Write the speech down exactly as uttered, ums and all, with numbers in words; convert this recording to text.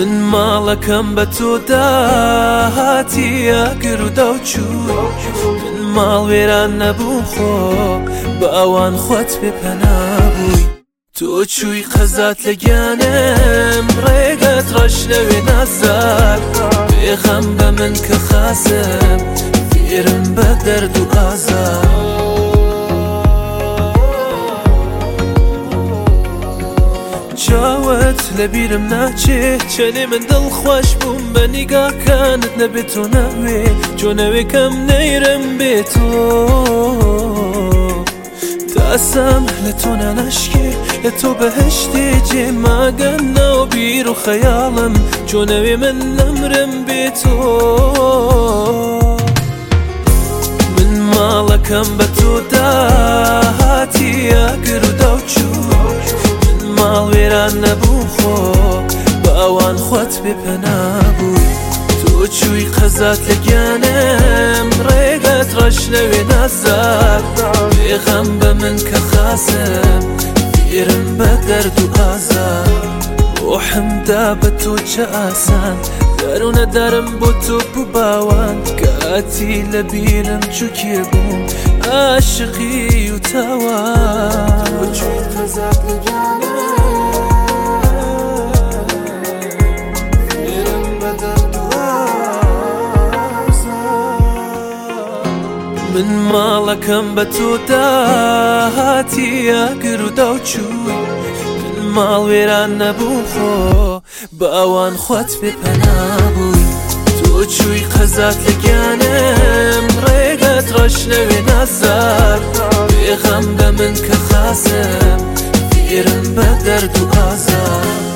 من ماڵەکەم بە تۆ داهاتیە گر و داوچوو من ماڵ وێران نەبووم خۆ بە ئەوان خۆت پێ پەنابووی تۆ چووی قەزات لە گیانم ڕێگەت ڕەشنەوێ نازار پێخەم بە من کە خاسم فێرم بە دەرد و ئازار چاوت لەبیرم ناچێ چەنێ من دڵخۆش بووم بە نیگاکانت نەبێت تۆ ناوێ جۆنەوێکەم نەیرم بێت تۆ تاسەم لە تۆ نانەشکێ لە تۆ بەهەشتێ جێماگەنەوە بیر و خەیاڵم جۆنەوێ من نەمرم بێت تۆ من ماڵەکەم بە تۆ داهاتیە گر و داوچوو ماڵ وێران نەبووم خۆ بە ئەوان خۆت پێ پەنابووی تۆ چووی قەزات لە گیانم ڕێگەت ڕەشنەوێ نازار پێغەم بە من کە خاسم فێرم بە دەرد و ئازار ڕۆحمدا بە تۆ چە ئاسان دەروونە دارم بۆ تۆ بوو باوان کاتی لە بیرم چووکێ بووم عاشقی و تاوان تۆ چووی قەزات لە گیانم من ماڵەکەم بە تۆ داهاتیە گر و داوچووی من ماڵ وێران نەبووم خۆ بە ئەوان خۆت پێ پەنابووی تۆ چووی قەزات لە گیانم ڕێگەت ڕەشنەوێ نازار پێغەم بە من کە خاسم فێرم بە دەرد و ئازار